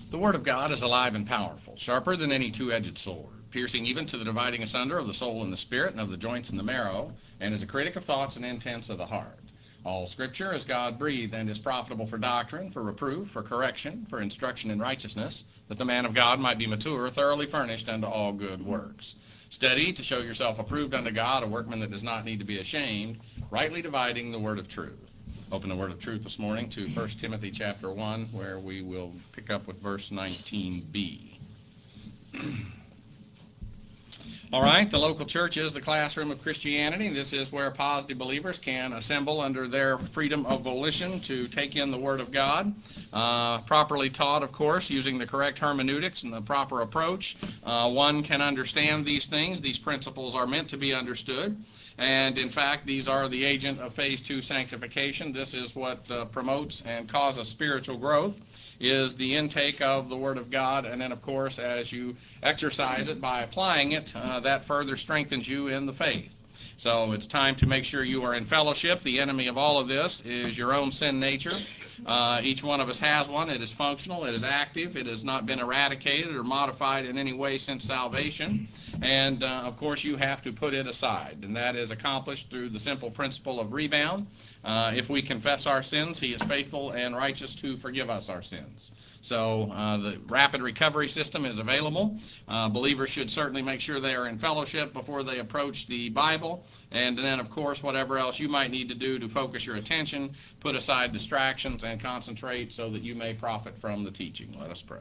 The Word of God is alive and powerful, sharper than any two-edged sword, piercing even to the dividing asunder of the soul and the spirit, and of the joints and the marrow, and is a critic of thoughts and intents of the heart. All Scripture is God-breathed and is profitable for doctrine, for reproof, for correction, for instruction in righteousness, that the man of God might be mature, thoroughly furnished unto all good works. Study to show yourself approved unto God, a workman that does not need to be ashamed, rightly dividing the word of truth. Open the word of truth this morning to 1 Timothy chapter 1, where we will pick up with verse 19b. All right, the local church is the classroom of Christianity. This is where positive believers can assemble under their freedom of volition to take in the Word of God, properly taught, of course, using the correct hermeneutics and the proper approach. One can understand these things. These principles are meant to be understood. And, in fact, these are the agent of Phase 2 sanctification. This is what promotes and causes spiritual growth, is the intake of the Word of God. And then, of course, as you exercise it by applying it, that further strengthens you in the faith. So it's time to make sure you are in fellowship. The enemy of all of this is your own sin nature. Each one of us has one. It is functional. It is active. It has not been eradicated or modified in any way since salvation. And, of course, you have to put it aside. And that is accomplished through the simple principle of rebound. If we confess our sins, He is faithful and righteous to forgive us our sins. So the rapid recovery system is available. Believers should certainly make sure they are in fellowship before they approach the Bible. And then, of course, whatever else you might need to do to focus your attention, put aside distractions and concentrate so that you may profit from the teaching. Let us pray.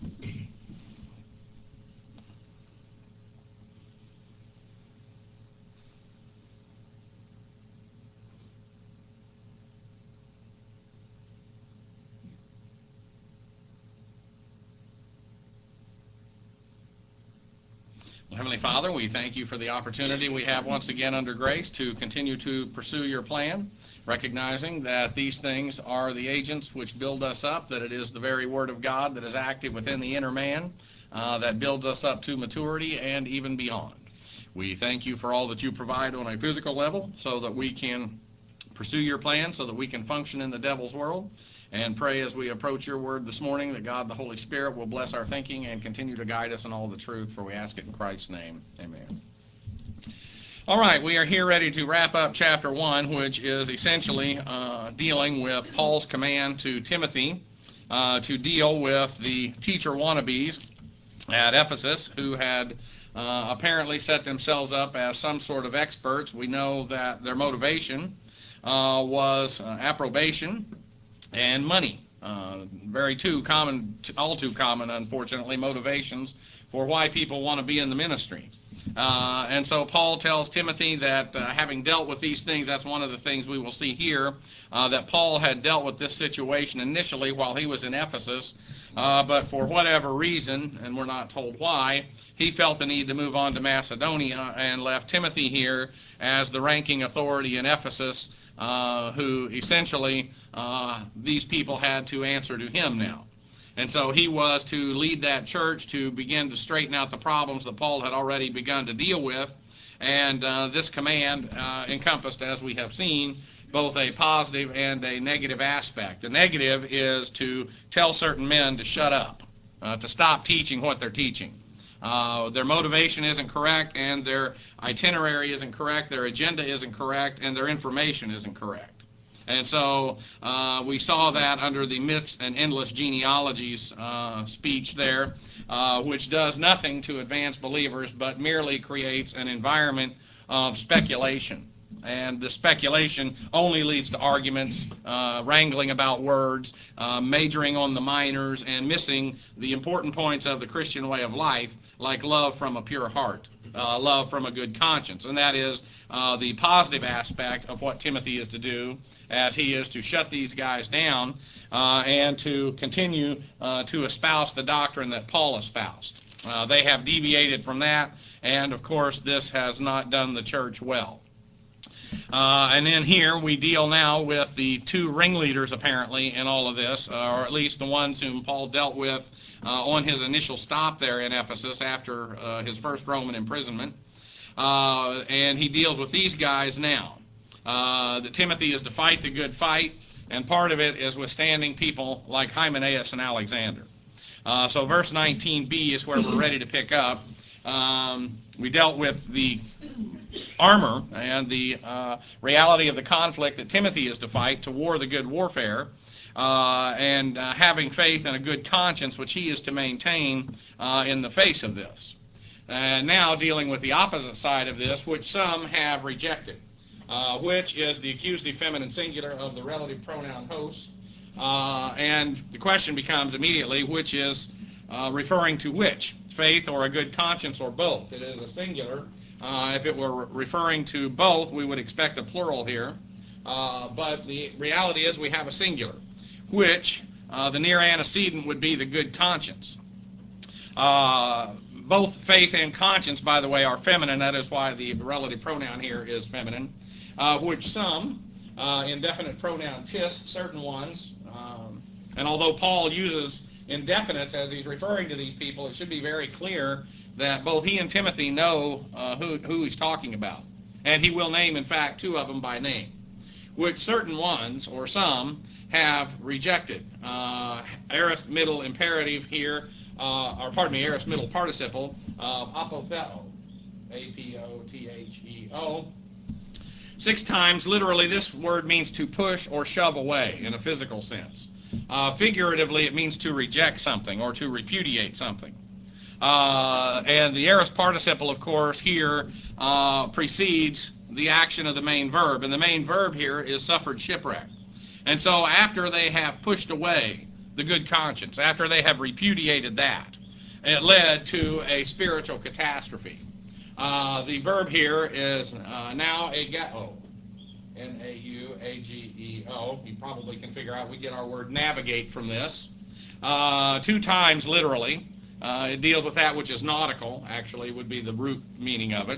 Heavenly Father, we thank you for the opportunity we have once again under grace to continue to pursue your plan, recognizing that these things are the agents which build us up, that it is the very Word of God that is active within the inner man, that builds us up to maturity and even beyond. We thank you for all that you provide on a physical level so that we can pursue your plan, so that we can function in the devil's world. And pray as we approach your word this morning that God, the Holy Spirit, will bless our thinking and continue to guide us in all the truth, for we ask it in Christ's name. Amen. All right, we are here ready to wrap up chapter 1, which is essentially dealing with Paul's command to Timothy to deal with the teacher wannabes at Ephesus who had apparently set themselves up as some sort of experts. We know that their motivation was approbation and money. All too common, unfortunately, motivations for why people want to be in the ministry. And so Paul tells Timothy that having dealt with these things, that's one of the things we will see here, that Paul had dealt with this situation initially while he was in Ephesus, but for whatever reason, and we're not told why, he felt the need to move on to Macedonia and left Timothy here as the ranking authority in Ephesus, who essentially these people had to answer to him now. And so he was to lead that church to begin to straighten out the problems that Paul had already begun to deal with. And this command encompassed, as we have seen, both a positive and a negative aspect. The negative is to tell certain men to shut up, to stop teaching what they're teaching. Their motivation isn't correct, and their itinerary isn't correct, their agenda isn't correct, and their information isn't correct. And so we saw that under the Myths and Endless Genealogies speech there, which does nothing to advance believers, but merely creates an environment of speculation. And the speculation only leads to arguments, wrangling about words, majoring on the minors, and missing the important points of the Christian way of life, like love from a pure heart, love from a good conscience. And that is the positive aspect of what Timothy is to do, as he is to shut these guys down and to continue to espouse the doctrine that Paul espoused. They have deviated from that, and of course this has not done the church well. And then here we deal now with the two ringleaders apparently in all of this, or at least the ones whom Paul dealt with on his initial stop there in Ephesus after his first Roman imprisonment. And he deals with these guys now. That Timothy is to fight the good fight, and part of it is withstanding people like Hymenaeus and Alexander. So verse 19b is where we're ready to pick up. We dealt with the armor and the reality of the conflict that Timothy is to fight to war the good warfare, and having faith and a good conscience, which he is to maintain in the face of this. And now dealing with the opposite side of this, which some have rejected, which is the accusative feminine singular of the relative pronoun host. And the question becomes immediately, which is referring to which? Faith or a good conscience or both? It is a singular. If it were referring to both, we would expect a plural here. But the reality is we have a singular, which the near antecedent would be the good conscience. Both faith and conscience, by the way, are feminine. That is why the relative pronoun here is feminine. Which some, indefinite pronoun tis, certain ones, and although Paul uses indefinites as he's referring to these people, it should be very clear that both he and Timothy know who he's talking about. And he will name, in fact, two of them by name, which certain ones, or some, have rejected. Aorist middle imperative here, aorist middle participle of apotheo, A-P-O-T-H-E-O. 6 times, literally, this word means to push or shove away in a physical sense. Figuratively, it means to reject something or to repudiate something. And the aorist participle, of course, here precedes the action of the main verb. And the main verb here is suffered shipwreck. And so after they have pushed away the good conscience, after they have repudiated that, it led to a spiritual catastrophe. The verb here is now ageo, N-A-U-A-G-E-O. You probably can figure out we get our word navigate from this. 2 times literally. It deals with that which is nautical, actually, would be the root meaning of it.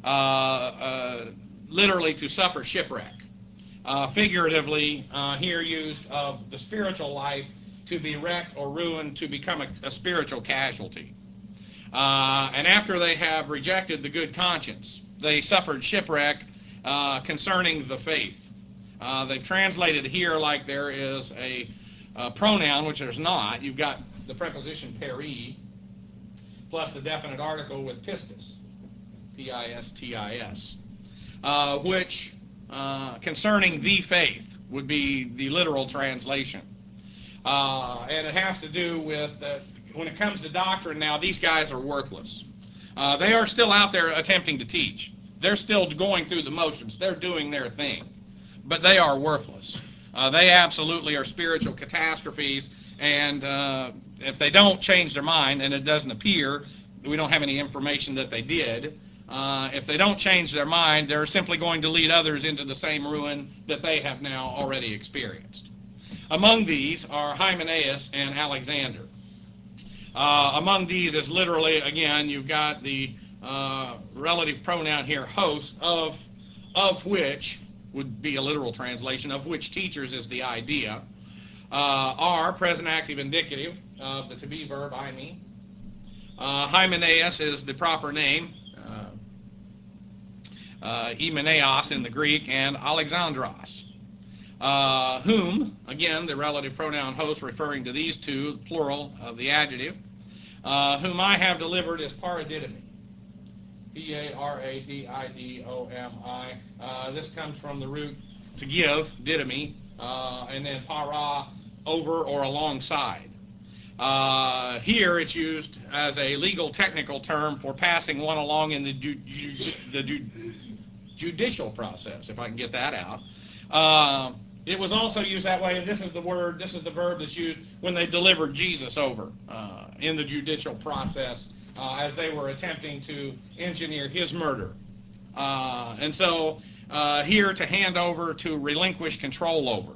Literally to suffer shipwreck. Figuratively, here used of the spiritual life to be wrecked or ruined, to become a spiritual casualty. And after they have rejected the good conscience, they suffered shipwreck concerning the faith. They've translated here like there is a pronoun, which there's not. You've got the preposition peri plus the definite article with pistis, P-I-S-T-I-S, which concerning the faith would be the literal translation. And it has to do with that when it comes to doctrine now, these guys are worthless. They are still out there attempting to teach. They're still going through the motions. They're doing their thing. But they are worthless. They absolutely are spiritual catastrophes, and if they don't change their mind, and it doesn't appear, we don't have any information that they did, if they don't change their mind, they're simply going to lead others into the same ruin that they have now already experienced. Among these are Hymenaeus and Alexander. Among these is literally, again, you've got the relative pronoun here, host, of which would be a literal translation, of which teachers is the idea, are present active indicative of the to-be verb, I mean. Hymenaeus is the proper name, Hymenaeos in the Greek, and Alexandros, whom, again, the relative pronoun host referring to these two, plural of the adjective, whom I have delivered is paradidomi, P-A-R-A-D-I-D-O-M-I. This comes from the root to give, didomi, and then para, over or alongside. Here it's used as a legal technical term for passing one along in the judicial process, if I can get that out. It was also used that way, and this is the verb that's used when they delivered Jesus over in the judicial process as they were attempting to engineer his murder. And so here to hand over, to relinquish control over.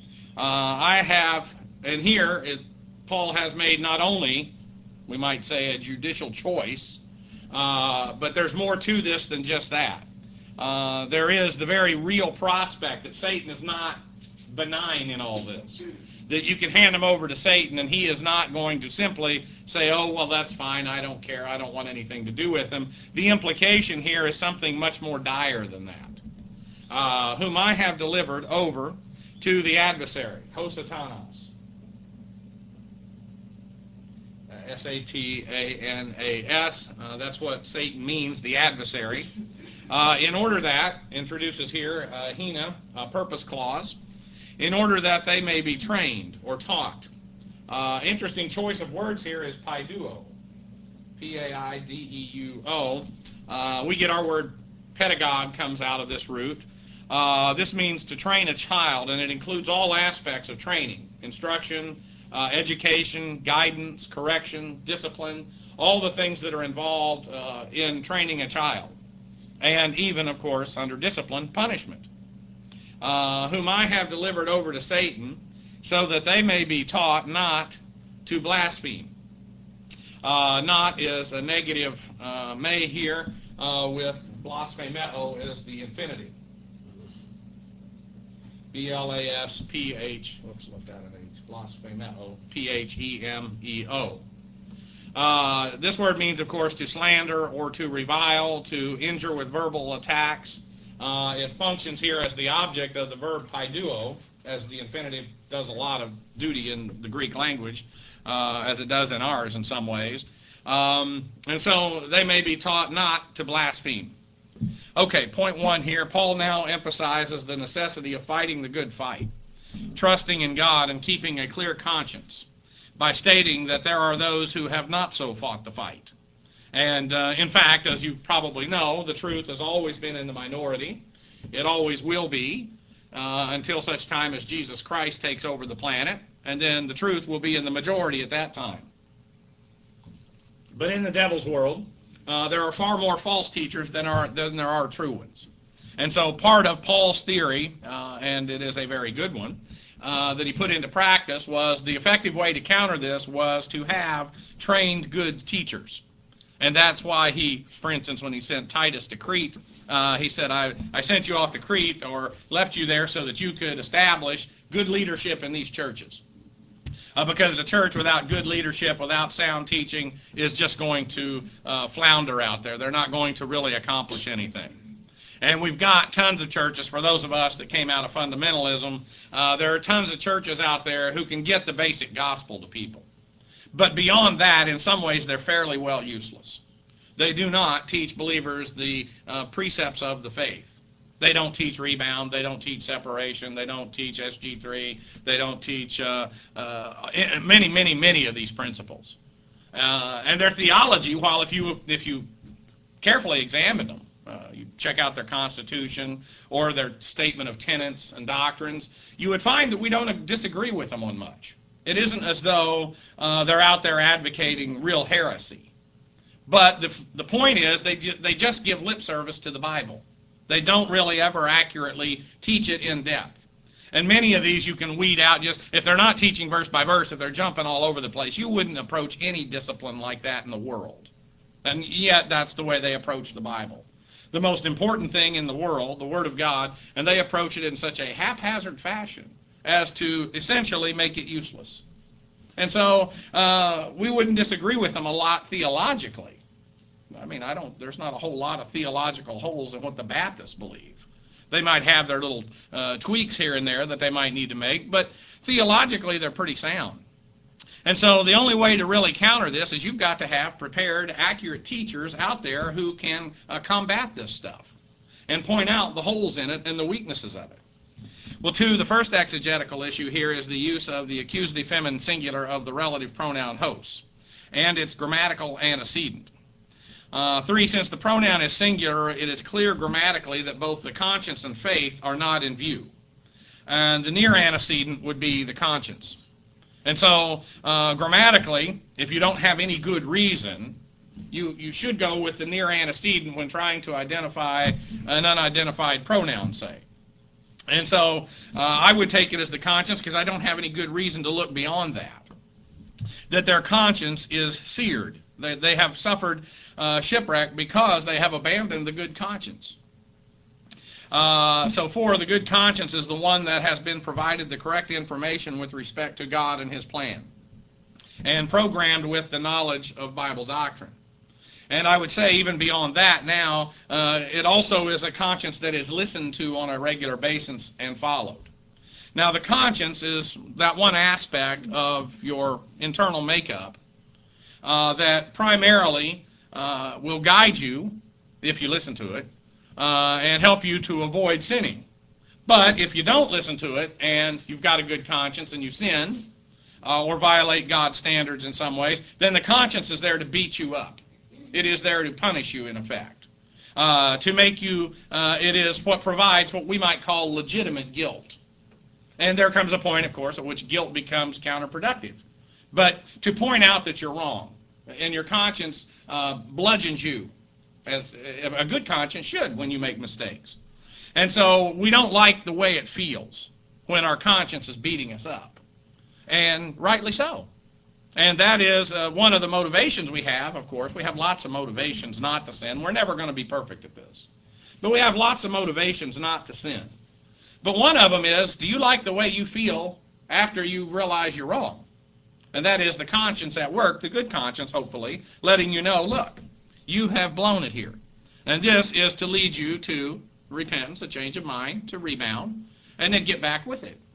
Paul has made not only, we might say, a judicial choice, but there's more to this than just that. There is the very real prospect that Satan is not benign in all this. That you can hand him over to Satan and he is not going to simply say, oh, well, that's fine, I don't care, I don't want anything to do with him. The implication here is something much more dire than that. Whom I have delivered over to the adversary, Hosatanos. Satanas. That's what Satan means, the adversary. In order that, introduces here Hina, a purpose clause, in order that they may be trained or taught. Interesting choice of words here is paiduo. P-A-I-D-E-U-O. We get our word pedagogue comes out of this root. This means to train a child, and it includes all aspects of training, instruction, education, guidance, correction, discipline, all the things that are involved in training a child. And even, of course, under discipline, punishment. Whom I have delivered over to Satan, so that they may be taught not to blaspheme. Not is a negative may here, with blasphemeo is the infinitive. B-L-A-S-P-H, whoops, left out an H, blasphemeo, P-H-E-M-E-O. This word means, of course, to slander or to revile, to injure with verbal attacks. It functions here as the object of the verb paiduo, as the infinitive does a lot of duty in the Greek language, as it does in ours in some ways. And so they may be taught not to blaspheme. Okay, point one here. Paul now emphasizes the necessity of fighting the good fight, trusting in God and keeping a clear conscience, by stating that there are those who have not so fought the fight. And in fact, as you probably know, the truth has always been in the minority. It always will be until such time as Jesus Christ takes over the planet, and then the truth will be in the majority at that time. But in the devil's world, there are far more false teachers than there are true ones. And so part of Paul's theory, and it is a very good one, that he put into practice was the effective way to counter this was to have trained good teachers. And that's why he, for instance, when he sent Titus to Crete, he said, I sent you off to Crete or left you there so that you could establish good leadership in these churches. Because a church without good leadership, without sound teaching, is just going to flounder out there. They're not going to really accomplish anything. And we've got tons of churches, for those of us that came out of fundamentalism, there are tons of churches out there who can get the basic gospel to people. But beyond that, in some ways, they're fairly well useless. They do not teach believers the precepts of the faith. They don't teach rebound. They don't teach separation. They don't teach SG3. They don't teach many of these principles. And their theology, while if you carefully examine them, you check out their constitution or their statement of tenets and doctrines, you would find that we don't disagree with them on much. It isn't as though they're out there advocating real heresy. But the point is they just give lip service to the Bible. They don't really ever accurately teach it in depth. And many of these you can weed out just, if they're not teaching verse by verse, if they're jumping all over the place, you wouldn't approach any discipline like that in the world. And yet that's the way they approach the Bible. The most important thing in the world, the Word of God, and they approach it in such a haphazard fashion as to essentially make it useless. And so we wouldn't disagree with them a lot theologically. I mean, there's not a whole lot of theological holes in what the Baptists believe. They might have their little tweaks here and there that they might need to make, but theologically they're pretty sound. And so the only way to really counter this is you've got to have prepared, accurate teachers out there who can combat this stuff and point out the holes in it and the weaknesses of it. Well, the first exegetical issue here is the use of the accusative feminine singular of the relative pronoun hos and its grammatical antecedent. 3, since the pronoun is singular, it is clear grammatically that both the conscience and faith are not in view. And the near antecedent would be the conscience. And so, grammatically, if you don't have any good reason, you should go with the near antecedent when trying to identify an unidentified pronoun, say. And so, I would take it as the conscience because I don't have any good reason to look beyond that. That their conscience is seared. They have suffered shipwreck because they have abandoned the good conscience. So 4, the good conscience is the one that has been provided the correct information with respect to God and His plan, and programmed with the knowledge of Bible doctrine. And I would say even beyond that now, it also is a conscience that is listened to on a regular basis and followed. Now the conscience is that one aspect of your internal makeup that primarily will guide you, if you listen to it, and help you to avoid sinning. But if you don't listen to it, and you've got a good conscience and you sin, or violate God's standards in some ways, then the conscience is there to beat you up. It is there to punish you, in effect. To make you, it is what provides what we might call legitimate guilt. And there comes a point, of course, at which guilt becomes counterproductive. But to point out that you're wrong, and your conscience bludgeons you, as a good conscience should when you make mistakes. And so we don't like the way it feels when our conscience is beating us up. And rightly so. And that is one of the motivations we have, of course. We have lots of motivations not to sin. We're never going to be perfect at this. But we have lots of motivations not to sin. But one of them is, do you like the way you feel after you realize you're wrong? And that is the conscience at work, the good conscience, hopefully, letting you know, look, you have blown it here. And this is to lead you to repentance, a change of mind, to rebound, and then get back with it.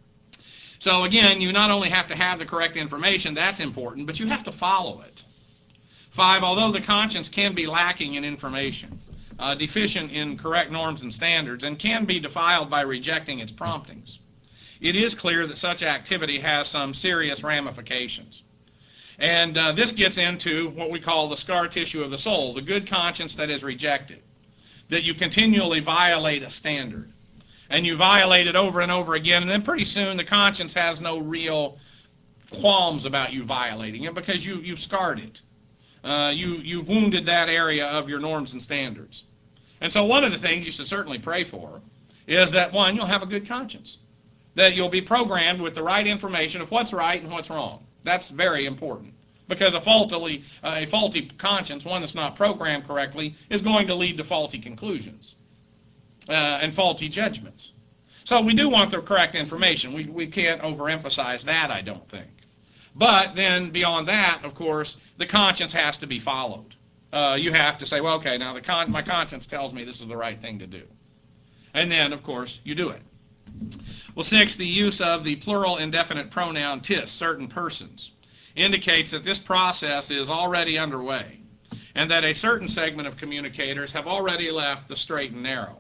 So again, you not only have to have the correct information, that's important, but you have to follow it. 5, although the conscience can be lacking in information, deficient in correct norms and standards, and can be defiled by rejecting its promptings, it is clear that such activity has some serious ramifications. And this gets into what we call the scar tissue of the soul, the good conscience that is rejected, that you continually violate a standard. And you violate it over and over again, and then pretty soon the conscience has no real qualms about you violating it because you've scarred it. You've wounded that area of your norms and standards. And so one of the things you should certainly pray for is that, one, you'll have a good conscience, that you'll be programmed with the right information of what's right and what's wrong. That's very important, because a faulty conscience, one that's not programmed correctly, is going to lead to faulty conclusions. And faulty judgments. So we do want the correct information. We can't overemphasize that, I don't think. But then beyond that, of course, the conscience has to be followed. You have to say, well, okay, now my conscience tells me this is the right thing to do. And then, of course, you do it. Well, 6, the use of the plural indefinite pronoun tis, certain persons, indicates that this process is already underway, and that a certain segment of communicators have already left the straight and narrow.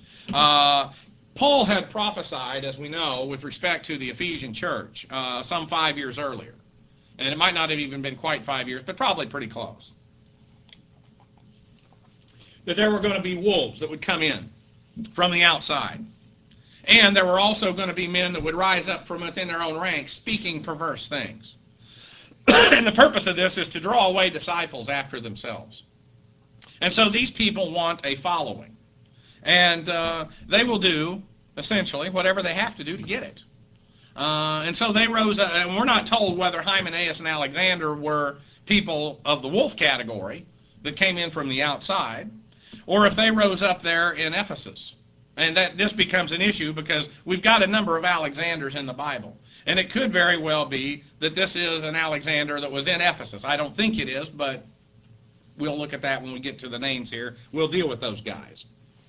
Paul had prophesied, as we know, with respect to the Ephesian church some 5 years earlier. And it might not have even been quite 5 years, but probably pretty close. That there were going to be wolves that would come in from the outside. And there were also going to be men that would rise up from within their own ranks speaking perverse things. And the purpose of this is to draw away disciples after themselves. And so these people want a following. And they will do, essentially, whatever they have to do to get it. And so they rose up, and we're not told whether Hymenaeus and Alexander were people of the wolf category that came in from the outside, or if they rose up there in Ephesus. And that this becomes an issue because we've got a number of Alexanders in the Bible. And it could very well be that this is an Alexander that was in Ephesus. I don't think it is, but we'll look at that when we get to the names here. We'll deal with those guys.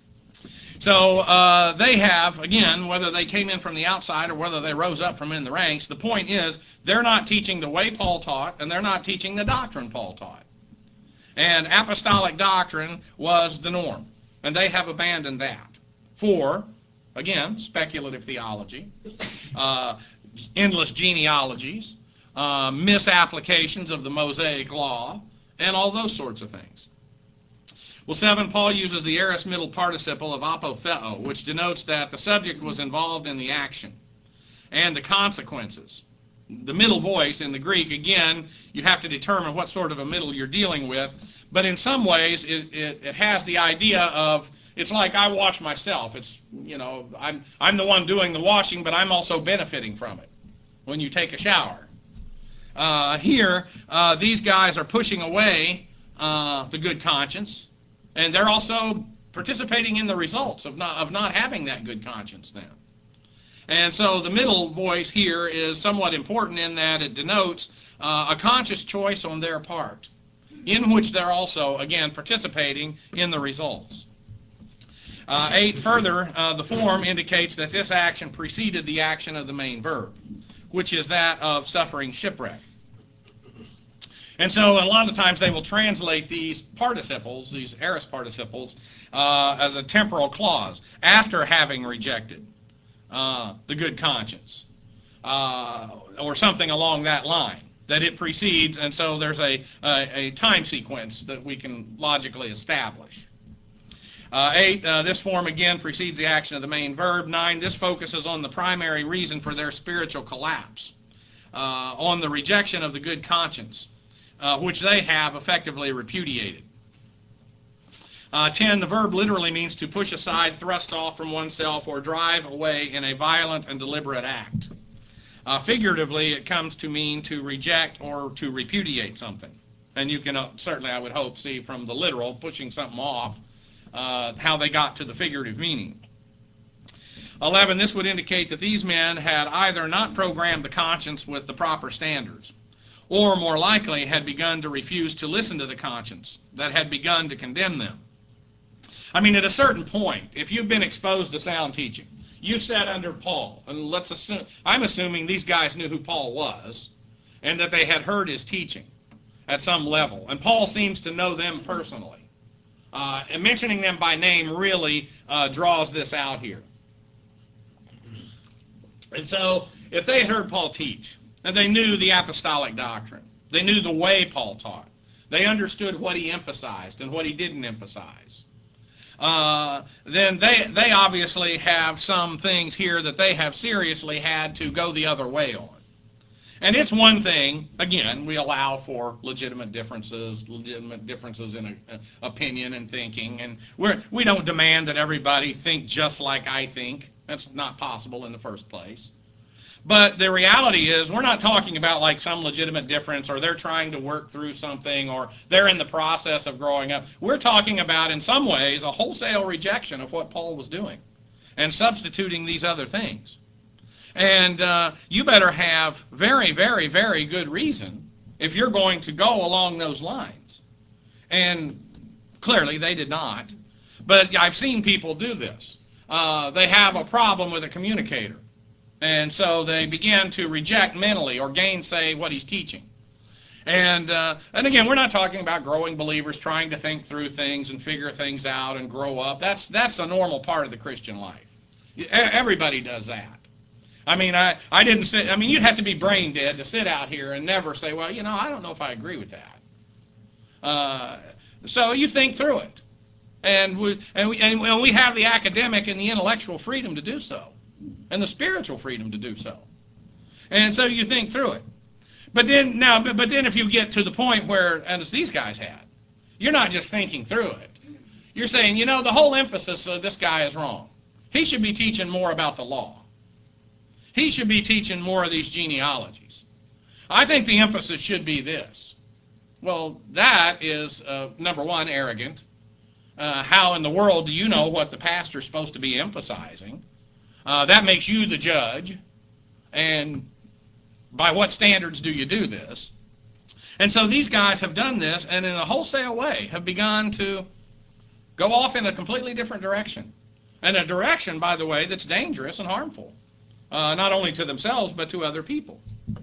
So they have, again, whether they came in from the outside or whether they rose up from in the ranks, the point is they're not teaching the way Paul taught, and they're not teaching the doctrine Paul taught. And apostolic doctrine was the norm, and they have abandoned that for, again, speculative theology, endless genealogies, misapplications of the Mosaic law, and all those sorts of things. Well, 7, Paul uses the aorist middle participle of apotheo, which denotes that the subject was involved in the action and the consequences. The middle voice in the Greek, again, you have to determine what sort of a middle you're dealing with, but in some ways it has the idea of, it's like I wash myself. It's, I'm the one doing the washing, but I'm also benefiting from it when you take a shower. Here, these guys are pushing away the good conscience, and they're also participating in the results of not having that good conscience then. And so the middle voice here is somewhat important in that it denotes a conscious choice on their part, in which they're also, again, participating in the results. 8, further, the form indicates that this action preceded the action of the main verb, which is that of suffering shipwreck. And so a lot of times they will translate these participles, these aorist participles, as a temporal clause, after having rejected the good conscience, or something along that line, that it precedes, and so there's a time sequence that we can logically establish. 8, this form again precedes the action of the main verb. 9, this focuses on the primary reason for their spiritual collapse, on the rejection of the good conscience, which they have effectively repudiated. 10, the verb literally means to push aside, thrust off from oneself, or drive away in a violent and deliberate act. Figuratively, it comes to mean to reject or to repudiate something. And you can certainly, I would hope, see from the literal, pushing something off, how they got to the figurative meaning. 11, this would indicate that these men had either not programmed the conscience with the proper standards, or more likely had begun to refuse to listen to the conscience that had begun to condemn them. I mean, at a certain point, if you've been exposed to sound teaching, you sat under Paul, and I'm assuming these guys knew who Paul was, and that they had heard his teaching at some level, and Paul seems to know them personally. And mentioning them by name really draws this out here. And so, if they had heard Paul teach, and they knew the apostolic doctrine, they knew the way Paul taught, they understood what he emphasized and what he didn't emphasize, then they obviously have some things here that they have seriously had to go the other way on. And it's one thing, again, we allow for legitimate differences in opinion and thinking, and we don't demand that everybody think just like I think. That's not possible in the first place. But the reality is, we're not talking about like some legitimate difference, or they're trying to work through something, or they're in the process of growing up. We're talking about, in some ways, a wholesale rejection of what Paul was doing and substituting these other things. And you better have very, very, very good reason if you're going to go along those lines. And clearly they did not. But I've seen people do this. They have a problem with a communicator. And so they begin to reject mentally or gainsay what he's teaching. And again, we're not talking about growing believers trying to think through things and figure things out and grow up. That's a normal part of the Christian life. Everybody does that. I mean, you'd have to be brain dead to sit out here and never say, well, I don't know if I agree with that. So you think through it. And we have the academic and the intellectual freedom to do so, and the spiritual freedom to do so. And so you think through it. But then if you get to the point where, as these guys had, you're not just thinking through it. You're saying, the whole emphasis of this guy is wrong. He should be teaching more about the law. He should be teaching more of these genealogies. I think the emphasis should be this. Well, that is, number one, arrogant. How in the world do you know what the pastor's supposed to be emphasizing? That makes you the judge. And by what standards do you do this? And so these guys have done this, and in a wholesale way have begun to go off in a completely different direction. And a direction, by the way, that's dangerous and harmful. Not only to themselves, but to other people.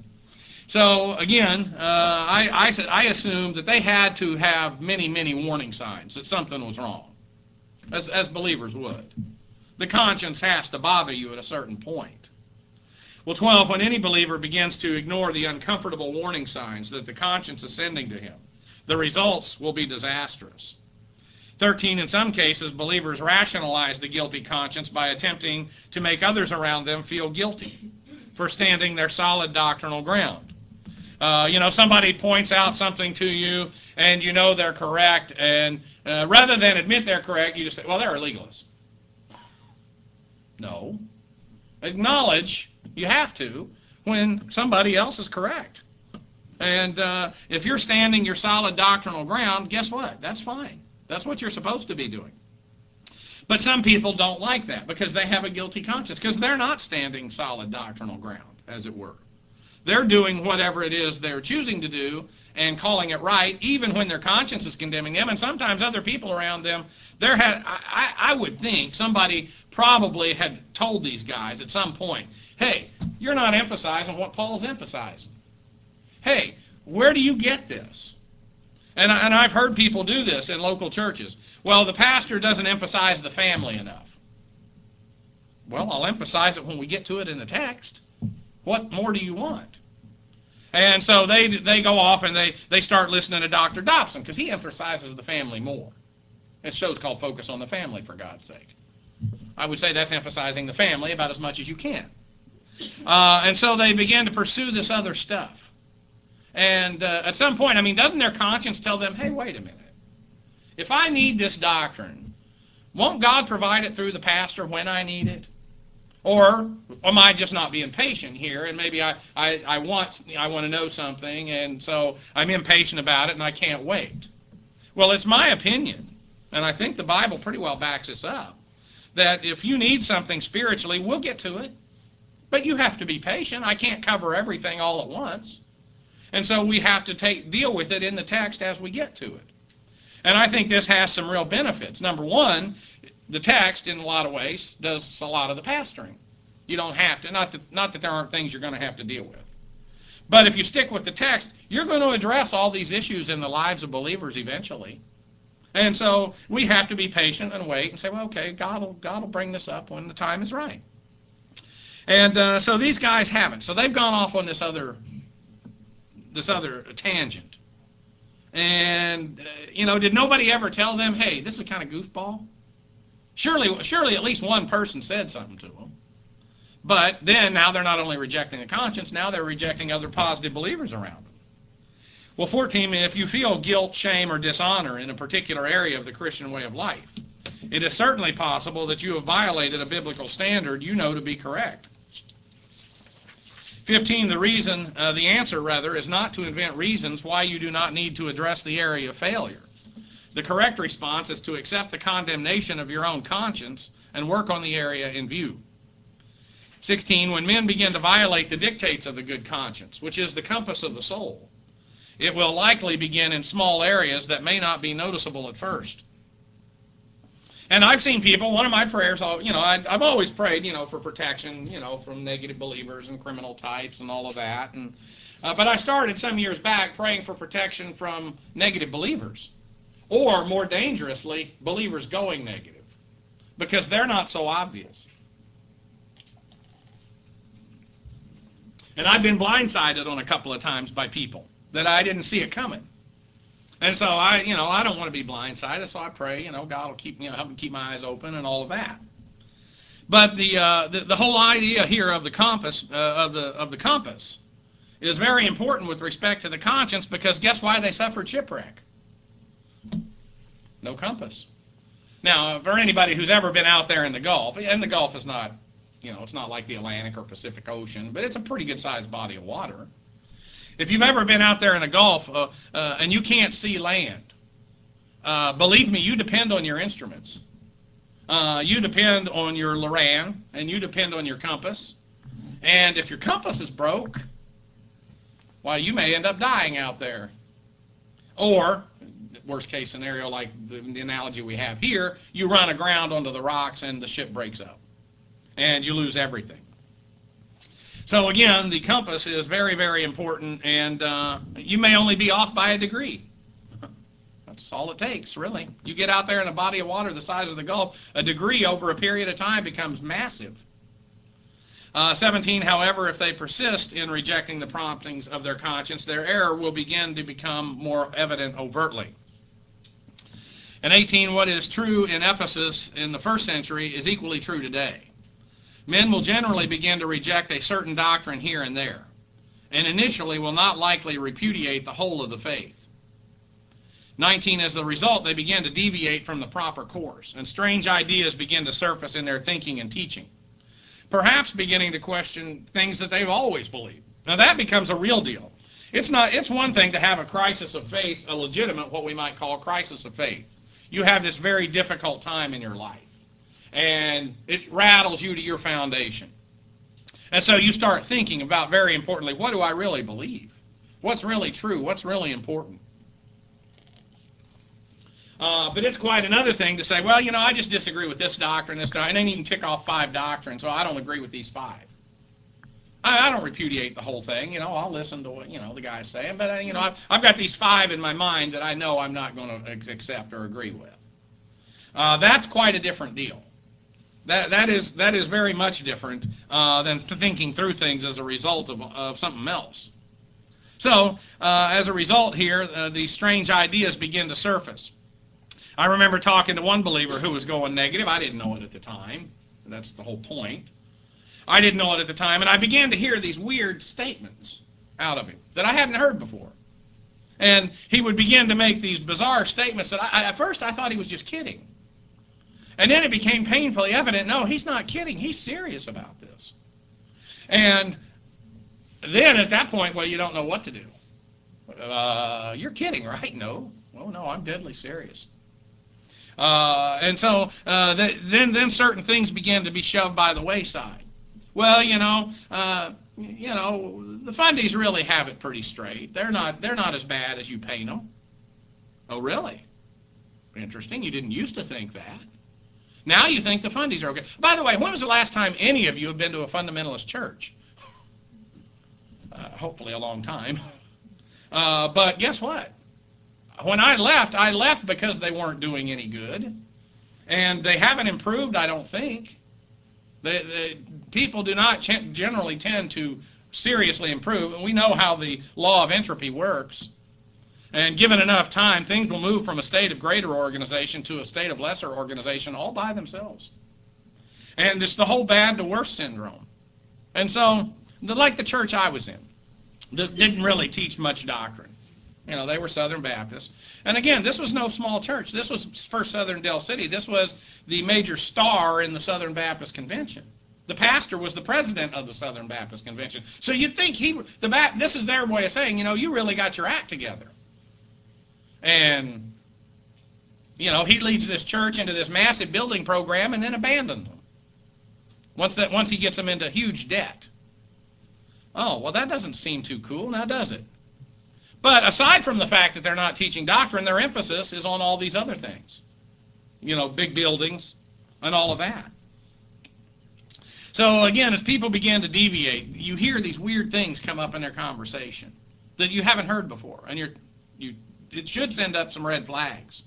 So, again, I assumed that they had to have many, many warning signs that something was wrong, as believers would. The conscience has to bother you at a certain point. Well, 12, when any believer begins to ignore the uncomfortable warning signs that the conscience is sending to him, the results will be disastrous. 13, in some cases, believers rationalize the guilty conscience by attempting to make others around them feel guilty for standing their solid doctrinal ground. Somebody points out something to you, and you know they're correct, and rather than admit they're correct, you just say, well, they're a legalist. No. Acknowledge, you have to, when somebody else is correct. And if you're standing your solid doctrinal ground, guess what? That's fine. That's what you're supposed to be doing. But some people don't like that because they have a guilty conscience, because they're not standing solid doctrinal ground, as it were. They're doing whatever it is they're choosing to do and calling it right, even when their conscience is condemning them. And sometimes other people around them, I would think somebody probably had told these guys at some point, hey, you're not emphasizing what Paul's emphasizing. Hey, where do you get this? And I've heard people do this in local churches. Well, the pastor doesn't emphasize the family enough. Well, I'll emphasize it when we get to it in the text. What more do you want? And so they go off and they start listening to Dr. Dobson because he emphasizes the family more. This show's called Focus on the Family, for God's sake. I would say that's emphasizing the family about as much as you can. And so they begin to pursue this other stuff. And at some point, doesn't their conscience tell them, hey, wait a minute. If I need this doctrine, won't God provide it through the pastor when I need it? Or am I just not being patient here, and maybe I want to know something, and so I'm impatient about it, and I can't wait? Well, it's my opinion, and I think the Bible pretty well backs this up, that if you need something spiritually, we'll get to it. But you have to be patient. I can't cover everything all at once. And so we have to deal with it in the text as we get to it. And I think this has some real benefits. Number one, the text, in a lot of ways, does a lot of the pastoring. You don't have to. Not that there aren't things you're going to have to deal with. But if you stick with the text, you're going to address all these issues in the lives of believers eventually. And so we have to be patient and wait and say, well, okay, God will bring this up when the time is right. And so these guys haven't. So they've gone off on this other tangent. And, did nobody ever tell them, hey, this is kind of goofball? Surely at least one person said something to them. But then now they're not only rejecting the conscience, now they're rejecting other positive believers around them. Well, 14, if you feel guilt, shame, or dishonor in a particular area of the Christian way of life, it is certainly possible that you have violated a biblical standard you know to be correct. 15, the answer is not to invent reasons why you do not need to address the area of failure. The correct response is to accept the condemnation of your own conscience and work on the area in view. 16, when men begin to violate the dictates of the good conscience, which is the compass of the soul, it will likely begin in small areas that may not be noticeable at first. And I've seen people, one of my prayers, I've always prayed, for protection, from negative believers and criminal types and all of that. And but I started some years back praying for protection from negative believers. Or, more dangerously, believers going negative. Because they're not so obvious. And I've been blindsided on a couple of times by people that I didn't see it coming. And so I don't want to be blindsided, so I pray, God will help me keep my eyes open and all of that. But the whole idea here of the compass of the compass is very important with respect to the conscience, because guess why they suffered shipwreck? No compass. Now, for anybody who's ever been out there in the Gulf, and the Gulf is not, it's not like the Atlantic or Pacific Ocean, but it's a pretty good-sized body of water. If you've ever been out there in the Gulf and you can't see land, believe me, you depend on your instruments. You depend on your Loran, and you depend on your compass. And if your compass is broke, well, you may end up dying out there. Or, worst case scenario, like the analogy we have here, you run aground onto the rocks and the ship breaks up. And you lose everything. So again, the compass is very, very important, and you may only be off by a degree. That's all it takes, really. You get out there in a body of water the size of the Gulf, a degree over a period of time becomes massive. 17, however, if they persist in rejecting the promptings of their conscience, their error will begin to become more evident overtly. And 18, what is true in Ephesus in the first century is equally true today. Men will generally begin to reject a certain doctrine here and there, and initially will not likely repudiate the whole of the faith. 19, as a result, they begin to deviate from the proper course, and strange ideas begin to surface in their thinking and teaching, perhaps beginning to question things that they've always believed. Now that becomes a real deal. It's one thing to have a crisis of faith, a legitimate, what we might call a crisis of faith. You have this very difficult time in your life, and it rattles you to your foundation. And so you start thinking about, very importantly, what do I really believe? What's really true? What's really important? But it's quite another thing to say, well, I just disagree with this doctrine, and then you can tick off 5 doctrines. Well, I don't agree with these 5. I don't repudiate the whole thing. I'll listen to what, the guy's saying. But, I've got these 5 in my mind that I know I'm not going to accept or agree with. That's quite a different deal. That is very much different than thinking through things as a result of something else. So, as a result here, these strange ideas begin to surface. I remember talking to one believer who was going negative. I didn't know it at the time. That's the whole point. I didn't know it at the time, and I began to hear these weird statements out of him that I hadn't heard before. And he would begin to make these bizarre statements that at first I thought he was just kidding. And then it became painfully evident, no, he's not kidding. He's serious about this. And then at that point, well, you don't know what to do. You're kidding, right? No. Well, no, I'm deadly serious. And so then certain things began to be shoved by the wayside. Well, the fundies really have it pretty straight. They're not as bad as you paint them. Oh, really? Interesting. You didn't used to think that. Now you think the fundies are okay. By the way, when was the last time any of you have been to a fundamentalist church? Hopefully a long time. But guess what? When I left because they weren't doing any good. And they haven't improved, I don't think. The people do not generally tend to seriously improve. And we know how the law of entropy works. And given enough time, things will move from a state of greater organization to a state of lesser organization all by themselves. And it's the whole bad to worse syndrome. And so, like the church I was in, that didn't really teach much doctrine. They were Southern Baptists. And again, this was no small church. This was First Southern Del City. This was the major star in the Southern Baptist Convention. The pastor was the president of the Southern Baptist Convention. So you'd think this is their way of saying, you really got your act together. And, he leads this church into this massive building program and then abandons them. Once he gets them into huge debt. Oh, well, that doesn't seem too cool, now does it? But aside from the fact that they're not teaching doctrine, their emphasis is on all these other things. Big buildings and all of that. So again, as people begin to deviate, you hear these weird things come up in their conversation that you haven't heard before. And it should send up some red flags.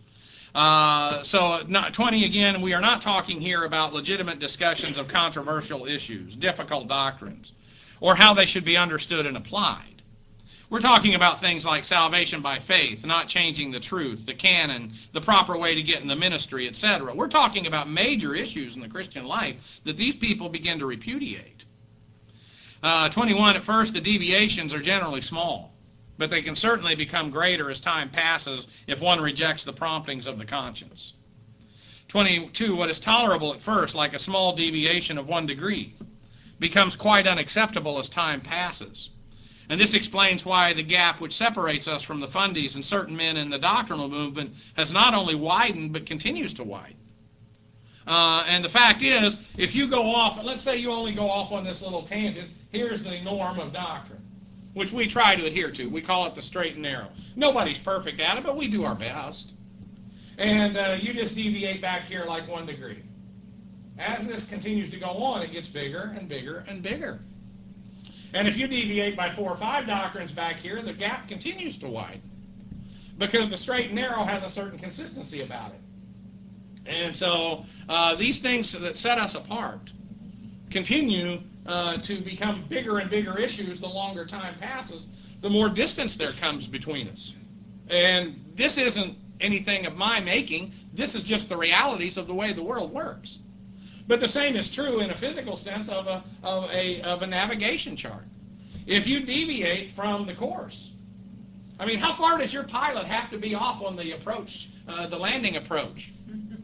So 20 again, we are not talking here about legitimate discussions of controversial issues, difficult doctrines, or how they should be understood and applied. We're talking about things like salvation by faith, not changing the truth, the canon, the proper way to get in the ministry, etc. We're talking about major issues in the Christian life that these people begin to repudiate. 21, at first the deviations are generally small, but they can certainly become greater as time passes if one rejects the promptings of the conscience. 22, what is tolerable at first, like a small deviation of 1 degree, becomes quite unacceptable as time passes. And this explains why the gap which separates us from the fundies and certain men in the doctrinal movement has not only widened, but continues to widen. And the fact is, if you go off, let's say you only go off on this little tangent, here's the norm of doctrine, which we try to adhere to. We call it the straight and narrow. Nobody's perfect at it, but we do our best. And you just deviate back here like 1 degree. As this continues to go on, it gets bigger and bigger and bigger. And if you deviate by 4 or 5 doctrines back here, the gap continues to widen. Because the straight and narrow has a certain consistency about it. And so these things that set us apart continue to become bigger and bigger issues the longer time passes, the more distance there comes between us. And this isn't anything of my making. This is just the realities of the way the world works. But the same is true in a physical sense of a navigation chart. If you deviate from the course, I mean, how far does your pilot have to be off on the approach, the landing approach?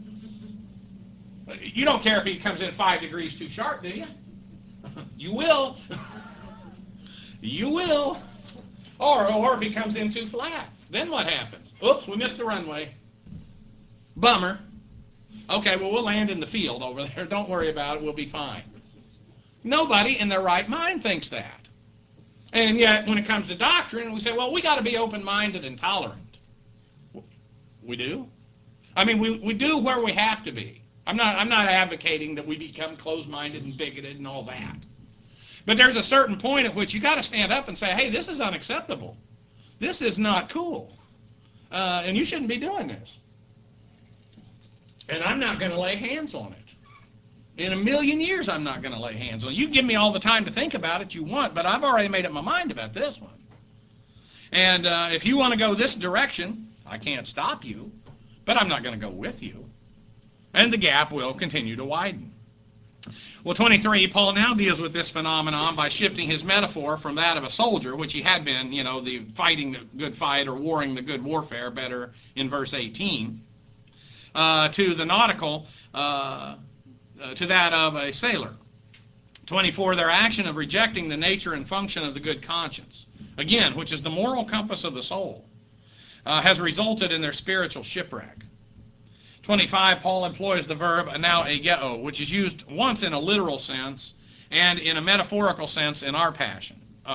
You don't care if he comes in 5 degrees too sharp, do you? You will. You will. Or if he comes in too flat, then what happens? Oops, we missed the runway. Bummer. Okay, well, we'll land in the field over there. Don't worry about it. We'll be fine. Nobody in their right mind thinks that. And yet, when it comes to doctrine, we say, well, we got to be open-minded and tolerant. We do? I mean, we do where we have to be. I'm not advocating that we become closed-minded and bigoted and all that. But there's a certain point at which you got to stand up and say, hey, this is unacceptable. This is not cool. And you shouldn't be doing this. And I'm not going to lay hands on it. In a million years, I'm not going to lay hands on it. You can give me all the time to think about it you want, but I've already made up my mind about this one. And if you want to go this direction, I can't stop you, but I'm not going to go with you. And the gap will continue to widen. Well, 23, Paul now deals with this phenomenon by shifting his metaphor from that of a soldier, which he had been, the fighting the good fight or warring the good warfare, better in verse 18, to the nautical, to that of a sailor. 24, their action of rejecting the nature and function of the good conscience, again, which is the moral compass of the soul, has resulted in their spiritual shipwreck. 25, Paul employs the verb now ageo, which is used once in a literal sense and in a metaphorical sense in our passage.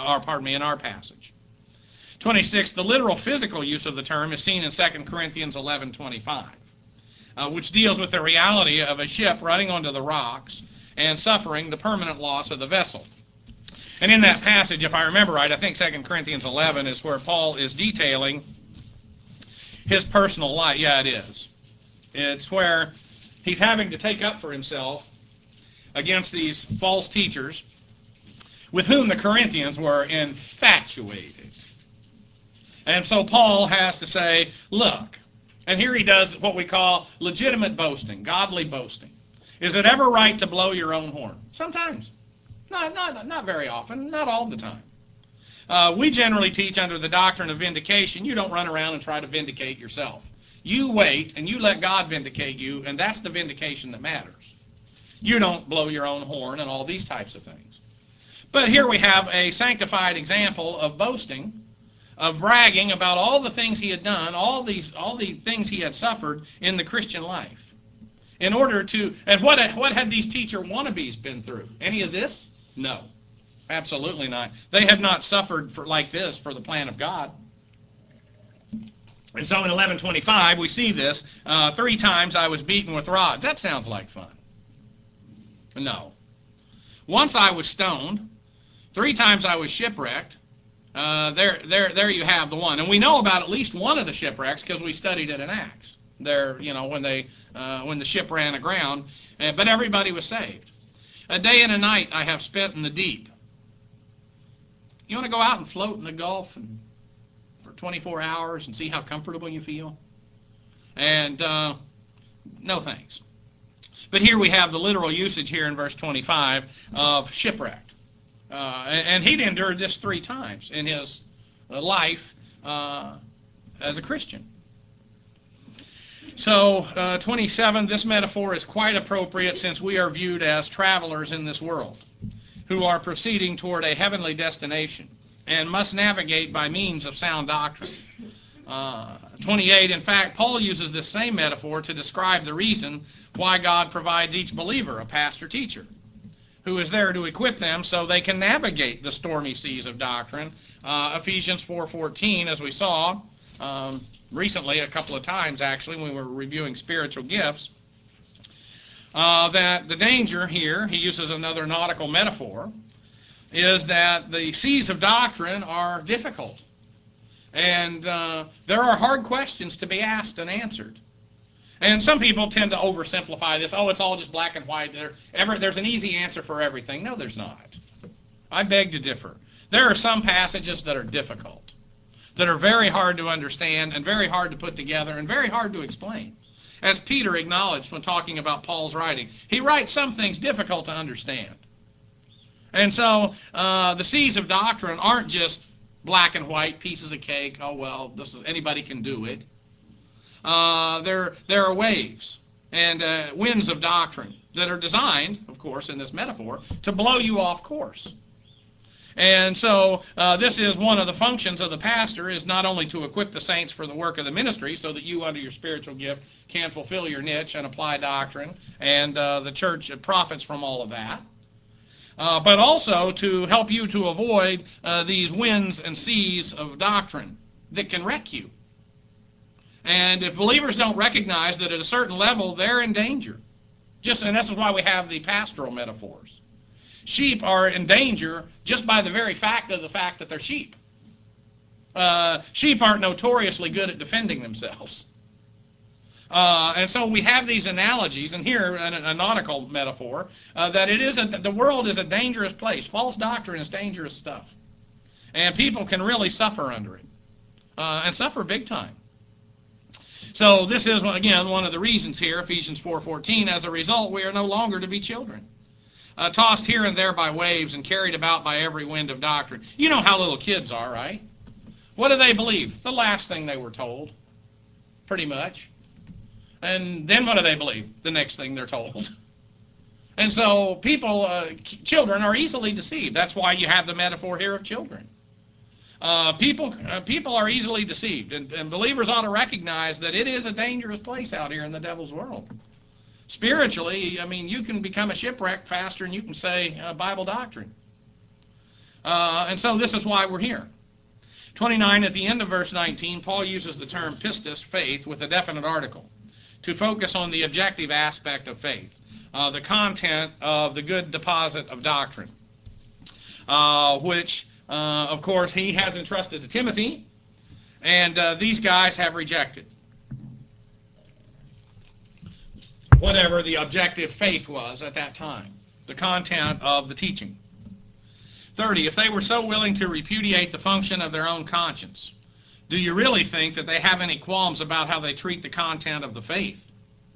26, the literal physical use of the term is seen in 2 Corinthians 11:25, which deals with the reality of a ship running onto the rocks and suffering the permanent loss of the vessel. And in that passage, if I remember right, I think 2 Corinthians 11 is where Paul is detailing his personal life. Yeah, it is. It's where he's having to take up for himself against these false teachers with whom the Corinthians were infatuated. And so Paul has to say, look, and here he does what we call legitimate boasting, godly boasting. Is it ever right to blow your own horn? Sometimes. Not very often, not all the time. We generally teach under the doctrine of vindication. You don't run around and try to vindicate yourself. You wait and you let God vindicate you, and that's the vindication that matters. You don't blow your own horn and all these types of things. But here we have a sanctified example of boasting, of bragging about all the things he had done, all the things he had suffered in the Christian life. In order to, and what had these teacher wannabes been through? Any of this? No, absolutely not. They had not suffered like this for the plan of God. And so in 11:25 we see this. 3 times I was beaten with rods. That sounds like fun. No. Once I was stoned. 3 times I was shipwrecked. There you have the one. And we know about at least one of the shipwrecks because we studied it in Acts. There, when the ship ran aground. But everybody was saved. A day and a night I have spent in the deep. You want to go out and float in the Gulf for 24 hours and see how comfortable you feel? And no thanks. But here we have the literal usage here in verse 25 of shipwrecked. And he'd endured this 3 times in his life as a Christian. So 27, this metaphor is quite appropriate since we are viewed as travelers in this world who are proceeding toward a heavenly destination and must navigate by means of sound doctrine. 28, in fact, Paul uses this same metaphor to describe the reason why God provides each believer a pastor-teacher who is there to equip them so they can navigate the stormy seas of doctrine. Ephesians 4:14, as we saw recently a couple of times, actually, when we were reviewing spiritual gifts, that the danger here, he uses another nautical metaphor, is that the seas of doctrine are difficult. And there are hard questions to be asked and answered. And some people tend to oversimplify this. Oh, it's all just black and white. There's an easy answer for everything. No, there's not. I beg to differ. There are some passages that are difficult, that are very hard to understand and very hard to put together and very hard to explain. As Peter acknowledged when talking about Paul's writing, he writes some things difficult to understand. And so the seas of doctrine aren't just black and white, pieces of cake, oh well, anybody can do it. There are waves and winds of doctrine that are designed, of course, in this metaphor, to blow you off course. And so this is one of the functions of the pastor, is not only to equip the saints for the work of the ministry so that you under your spiritual gift can fulfill your niche and apply doctrine, and the church profits from all of that, but also to help you to avoid these winds and seas of doctrine that can wreck you. And if believers don't recognize that at a certain level they're in danger, and this is why we have the pastoral metaphors. Sheep are in danger just by the very fact that they're sheep. Sheep aren't notoriously good at defending themselves. And so we have these analogies, and here a nautical metaphor, that the world is a dangerous place. False doctrine is dangerous stuff. And people can really suffer under it, and suffer big time. So this is, again, one of the reasons here, Ephesians 4:14, as a result, we are no longer to be children, tossed here and there by waves and carried about by every wind of doctrine. You know how little kids are, right? What do they believe? The last thing they were told, pretty much. And then what do they believe? The next thing they're told. And so children are easily deceived. That's why you have the metaphor here of children. People are easily deceived, and believers ought to recognize that it is a dangerous place out here in the devil's world. Spiritually, I mean, you can become a shipwreck faster than you can say Bible doctrine. And so this is why we're here. 29, at the end of verse 19, Paul uses the term pistis, faith, with a definite article, to focus on the objective aspect of faith, the content of the good deposit of doctrine, which, of course, he has entrusted to Timothy, and these guys have rejected. Whatever the objective faith was at that time, the content of the teaching. 30, if they were so willing to repudiate the function of their own conscience, do you really think that they have any qualms about how they treat the content of the faith?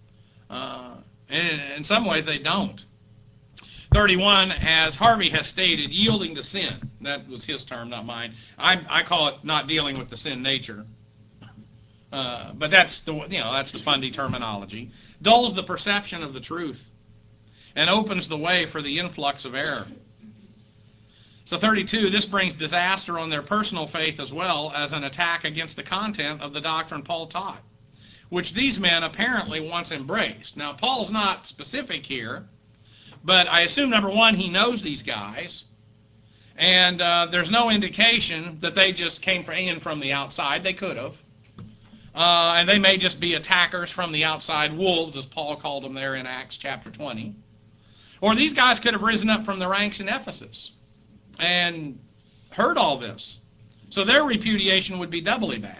In some ways they don't. 31, as Harvey has stated, yielding to sin. That was his term, not mine. I call it not dealing with the sin nature. But that's the Fundy terminology. Dulls the perception of the truth and opens the way for the influx of error. So 32, this brings disaster on their personal faith as well as an attack against the content of the doctrine Paul taught, which these men apparently once embraced. Now, Paul's not specific here, but I assume, number one, he knows these guys, and there's no indication that they just came in from the outside. They could have. And they may just be attackers from the outside, wolves, as Paul called them there in Acts chapter 20. Or these guys could have risen up from the ranks in Ephesus and heard all this. So their repudiation would be doubly bad.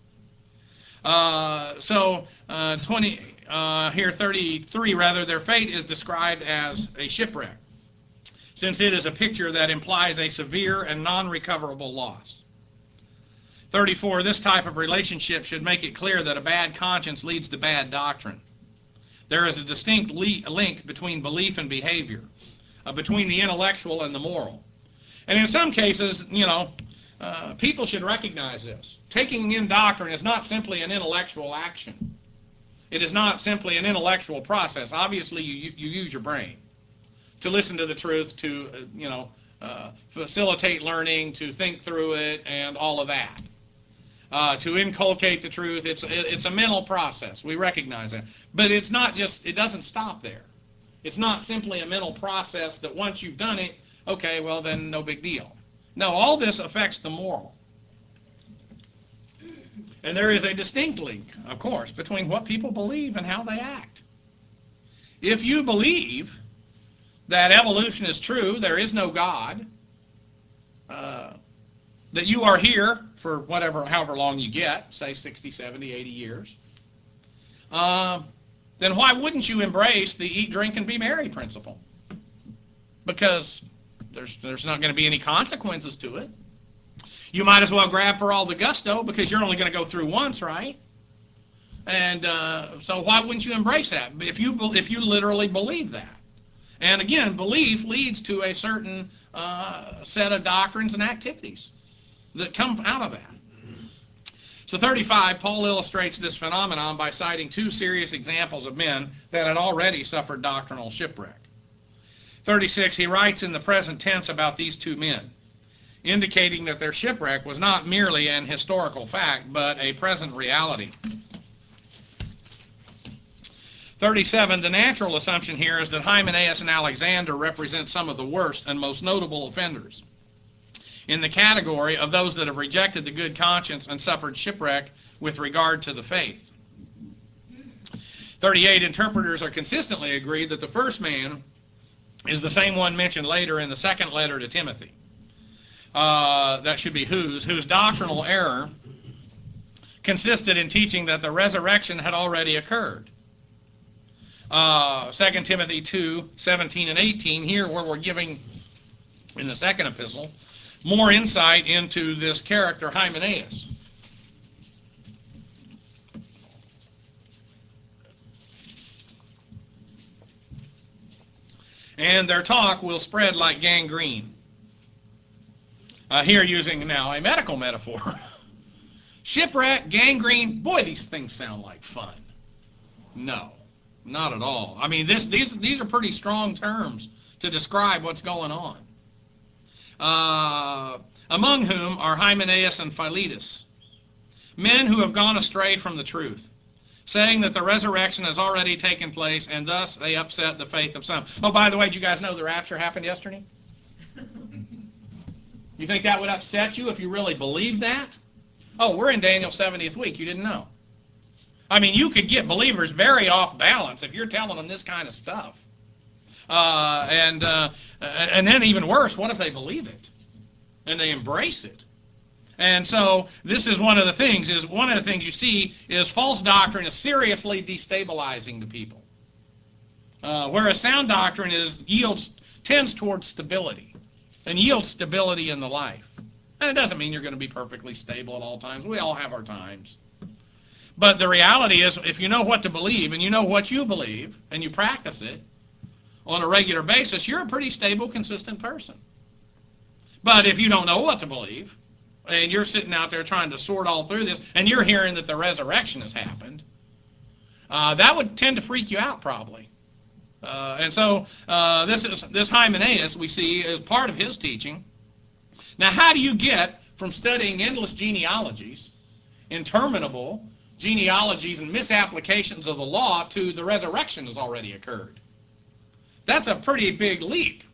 33 rather, their fate is described as a shipwreck, since it is a picture that implies a severe and non-recoverable loss. 34, this type of relationship should make it clear that a bad conscience leads to bad doctrine. There is a distinct link between belief and behavior, between the intellectual and the moral. And in some cases, people should recognize this. Taking in doctrine is not simply an intellectual action. It is not simply an intellectual process. Obviously, you use your brain to listen to the truth, to facilitate learning, to think through it, and all of that. To inculcate the truth, it's a mental process. We recognize that, but it's not just. It doesn't stop there. It's not simply a mental process that once you've done it, okay, well then no big deal. No, all this affects the moral. And there is a distinct link, of course, between what people believe and how they act. If you believe that evolution is true, there is no God, that you are here for however long you get, say 60, 70, 80 years, then why wouldn't you embrace the eat, drink, and be merry principle? Because there's not going to be any consequences to it. You might as well grab for all the gusto because you're only going to go through once, right? And so why wouldn't you embrace that if you literally believe that? And again, belief leads to a certain set of doctrines and activities that come out of that. So 35, Paul illustrates this phenomenon by citing two serious examples of men that had already suffered doctrinal shipwreck. 36, he writes in the present tense about these two men, indicating that their shipwreck was not merely an historical fact, but a present reality. 37, the natural assumption here is that Hymenaeus and Alexander represent some of the worst and most notable offenders in the category of those that have rejected the good conscience and suffered shipwreck with regard to the faith. 38, interpreters are consistently agreed that the first man is the same one mentioned later in the second letter to Timothy. That should be whose doctrinal error consisted in teaching that the resurrection had already occurred. 2 Timothy 2:17 and 18, here where we're giving, in the second epistle, more insight into this character Hymenaeus. And their talk will spread like gangrene. Here using now a medical metaphor. Shipwreck, gangrene, boy, these things sound like fun. No, not at all. I mean, these are pretty strong terms to describe what's going on. Among whom are Hymenaeus and Philetus, men who have gone astray from the truth, saying that the resurrection has already taken place, and thus they upset the faith of some. Oh, by the way, did you guys know the rapture happened yesterday? You think that would upset you if you really believed that? Oh, we're in Daniel's 70th week. You didn't know. I mean, you could get believers very off balance if you're telling them this kind of stuff. And then even worse, what if they believe it and they embrace it? And so this is one of the things you see is false doctrine is seriously destabilizing to people. Whereas sound doctrine tends towards stability and yields stability in the life. And it doesn't mean you're going to be perfectly stable at all times. We all have our times. But the reality is, if you know what to believe and you know what you believe and you practice it on a regular basis, you're a pretty stable, consistent person. But if you don't know what to believe, and you're sitting out there trying to sort all through this, and you're hearing that the resurrection has happened, that would tend to freak you out probably. And so this Hymenaeus we see as part of his teaching. Now, how do you get from studying endless genealogies, interminable genealogies and misapplications of the law to the resurrection has already occurred? That's a pretty big leap.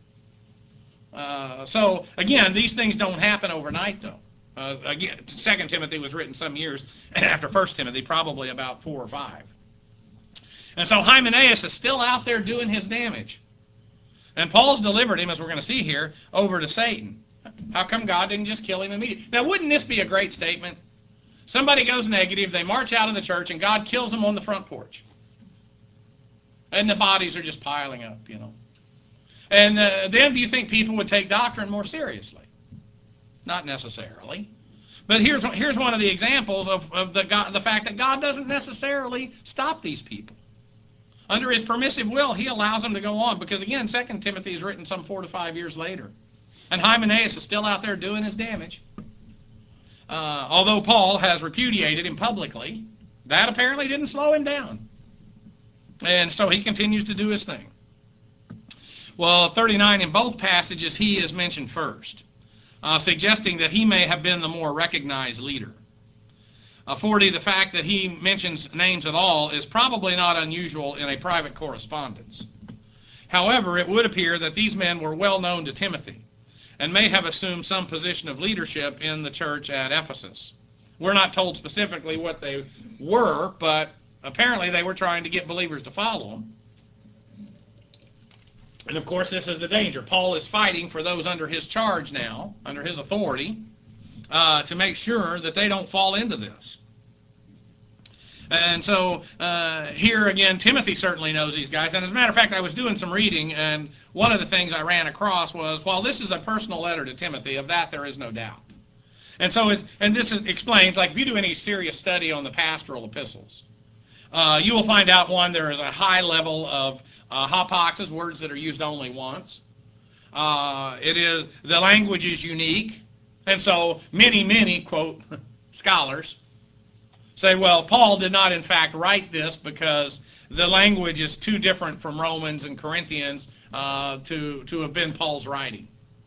So, again, these things don't happen overnight, though. Again, 2 Timothy was written some years after 1 Timothy, probably about 4 or 5. And so Hymenaeus is still out there doing his damage. And Paul's delivered him, as we're going to see here, over to Satan. How come God didn't just kill him immediately? Now, wouldn't this be a great statement? Somebody goes negative, they march out of the church, and God kills them on the front porch. And the bodies are just piling up, you know. And then do you think people would take doctrine more seriously? Not necessarily. But here's one of the examples of the fact that God doesn't necessarily stop these people. Under his permissive will, he allows them to go on. Because again, 2 Timothy is written some 4 to 5 years later. And Hymenaeus is still out there doing his damage. Although Paul has repudiated him publicly, that apparently didn't slow him down. And so he continues to do his thing. Well, 39, in both passages, he is mentioned first, suggesting that he may have been the more recognized leader. 40, the fact that he mentions names at all is probably not unusual in a private correspondence. However, it would appear that these men were well known to Timothy and may have assumed some position of leadership in the church at Ephesus. We're not told specifically what they were, but apparently they were trying to get believers to follow them. And of course, this is the danger. Paul is fighting for those under his charge now, under his authority, to make sure that they don't fall into this. And so here again, Timothy certainly knows these guys. And as a matter of fact, I was doing some reading, and one of the things I ran across was, while this is a personal letter to Timothy, of that there is no doubt. And so, explains, like if you do any serious study on the pastoral epistles, you will find out, one, there is a high level of hapaxes, words that are used only once. The language is unique, and so many, quote, scholars say, well, Paul did not in fact write this because the language is too different from Romans and Corinthians to have been Paul's writing.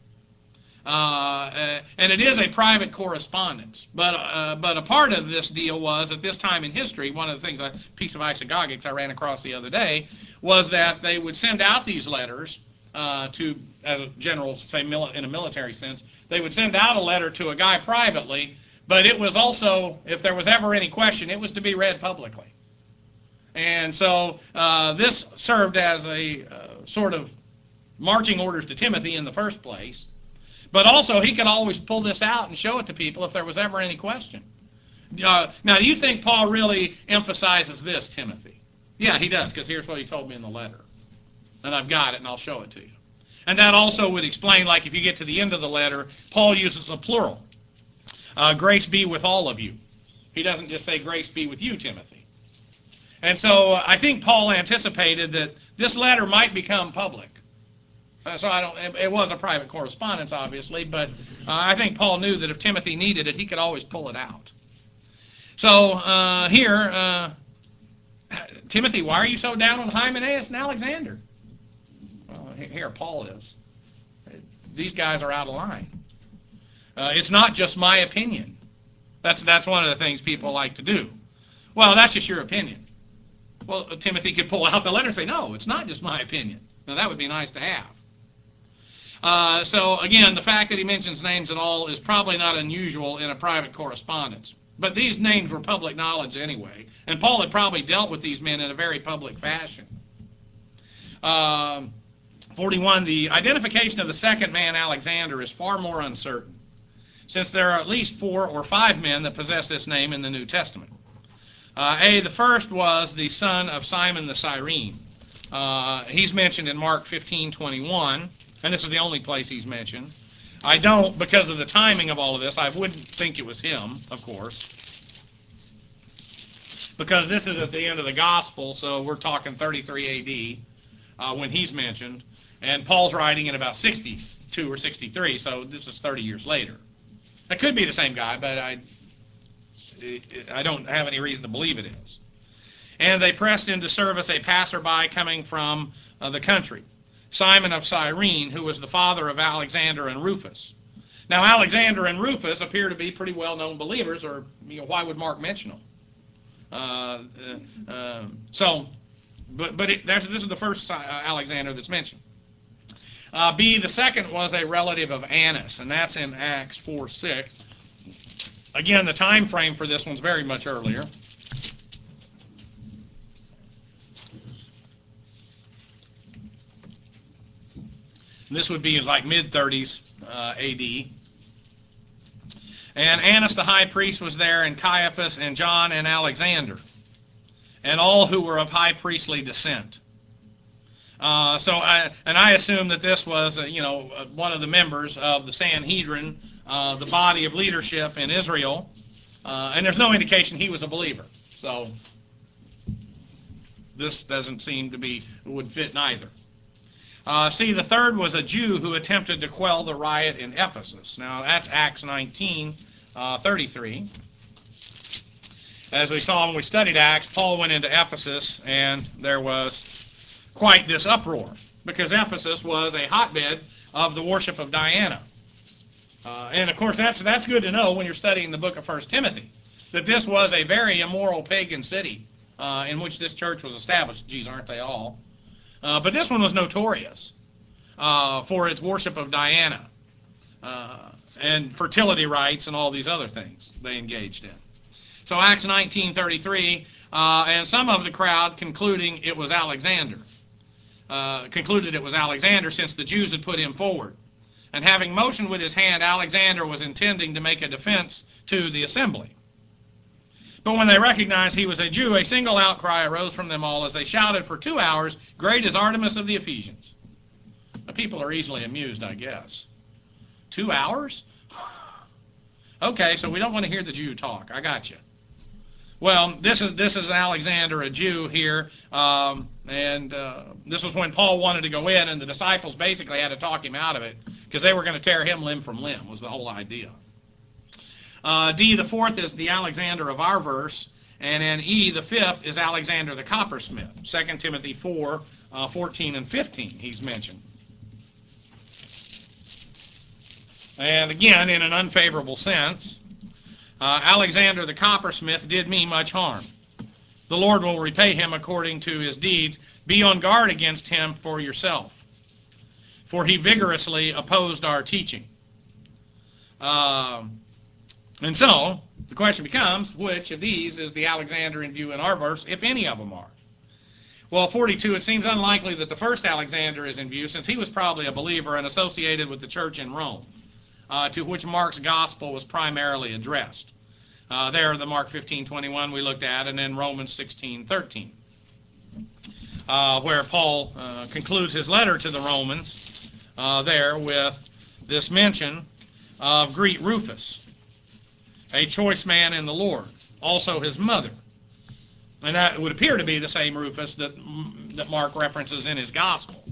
And it is a private correspondence. But a part of this deal was, at this time in history, one of the things, a piece of isagogics I ran across the other day, was that they would send out these letters to, as a general, say in a military sense, they would send out a letter to a guy privately, but it was also, if there was ever any question, it was to be read publicly. And so this served as a sort of marching orders to Timothy in the first place, but also he could always pull this out and show it to people if there was ever any question. Now, do you think Paul really emphasizes this, Timothy? Yeah, he does, because here's what he told me in the letter. And I've got it, and I'll show it to you. And that also would explain, like if you get to the end of the letter, Paul uses a plural. Grace be with all of you. He doesn't just say grace be with you, Timothy. And so I think Paul anticipated that this letter might become public. It was a private correspondence, obviously, but I think Paul knew that if Timothy needed it, he could always pull it out. So here, Timothy, why are you so down on Hymenaeus and Alexander? Well, here, Paul is. These guys are out of line. It's not just my opinion. That's one of the things people like to do. Well, that's just your opinion. Well, Timothy could pull out the letter and say, no, it's not just my opinion. Now, that would be nice to have. So, again, the fact that he mentions names at all is probably not unusual in a private correspondence. But these names were public knowledge anyway, and Paul had probably dealt with these men in a very public fashion. 41, the identification of the second man, Alexander, is far more uncertain, since there are at least 4 or 5 men that possess this name in the New Testament. The first was the son of Simon the Cyrene. He's mentioned in Mark 15:21, and this is the only place he's mentioned. I don't, because of the timing of all of this, I wouldn't think it was him, of course, because this is at the end of the Gospel, so we're talking 33 A.D. When he's mentioned, and Paul's writing in about 62 or 63, so this is 30 years later. It could be the same guy, but I don't have any reason to believe it is. And they pressed into service a passerby coming from the country, Simon of Cyrene, who was the father of Alexander and Rufus. Now, Alexander and Rufus appear to be pretty well-known believers, or why would Mark mention them? This is the first Alexander that's mentioned. The second was a relative of Annas, and that's in Acts 4:6. Again, the time frame for this one's very much earlier. This would be like mid-30s A.D. And Annas the high priest was there, and Caiaphas, and John, and Alexander, and all who were of high priestly descent. I assume that this was, one of the members of the Sanhedrin, the body of leadership in Israel, and there's no indication he was a believer. So this doesn't seem to be, would fit neither. The third was a Jew who attempted to quell the riot in Ephesus. Now, that's Acts 19:33. As we saw when we studied Acts, Paul went into Ephesus, and there was quite this uproar, because Ephesus was a hotbed of the worship of Diana. And, of course, that's good to know when you're studying the book of 1 Timothy, that this was a very immoral pagan city in which this church was established. Geez, aren't they all? But this one was notorious for its worship of Diana and fertility rites and all these other things they engaged in. So Acts 19:33, and some of the crowd concluded it was Alexander since the Jews had put him forward. And having motioned with his hand, Alexander was intending to make a defense to the assembly. But when they recognized he was a Jew, a single outcry arose from them all as they shouted for 2 hours, "Great is Artemis of the Ephesians." Now, people are easily amused, I guess. 2 hours? Okay, so we don't want to hear the Jew talk. I got you. Well, this is Alexander, a Jew here, and this was when Paul wanted to go in, and the disciples basically had to talk him out of it, because they were going to tear him limb from limb, was the whole idea. The fourth is the Alexander of our verse, and then the fifth is Alexander the coppersmith. 2 Timothy 4:14 and 15 he's mentioned. And again, in an unfavorable sense, Alexander the coppersmith did me much harm. The Lord will repay him according to his deeds. Be on guard against him for yourself, for he vigorously opposed our teaching. And so, the question becomes, which of these is the Alexander in view in our verse, if any of them are? Well, 42, it seems unlikely that the first Alexander is in view, since he was probably a believer and associated with the church in Rome, to which Mark's gospel was primarily addressed. There, the Mark 15:21 we looked at, and then Romans 16:13, where Paul concludes his letter to the Romans there with this mention of greet Rufus, a choice man in the Lord, also his mother. And that would appear to be the same Rufus that Mark references in his gospel.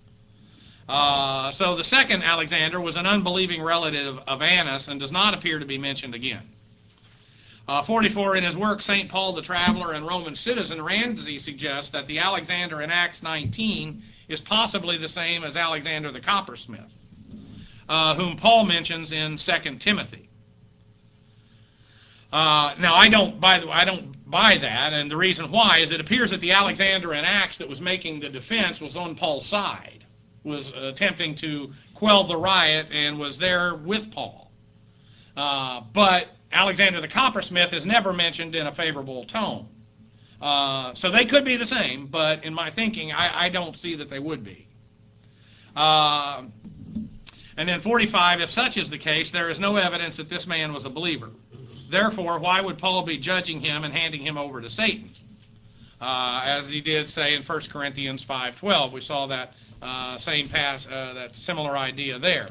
So the second Alexander was an unbelieving relative of Annas and does not appear to be mentioned again. 44, in his work, St. Paul the Traveler and Roman Citizen, Ramsey suggests that the Alexander in Acts 19 is possibly the same as Alexander the coppersmith, whom Paul mentions in 2 Timothy. Now, I don't buy that, and the reason why is it appears that the Alexander in Acts that was making the defense was on Paul's side, was attempting to quell the riot, and was there with Paul. But Alexander the coppersmith is never mentioned in a favorable tone. So they could be the same, but in my thinking, I don't see that they would be. And then 45, if such is the case, there is no evidence that this man was a believer. Therefore, why would Paul be judging him and handing him over to Satan? As he did say in 1 Corinthians 5:12. We saw that that similar idea there.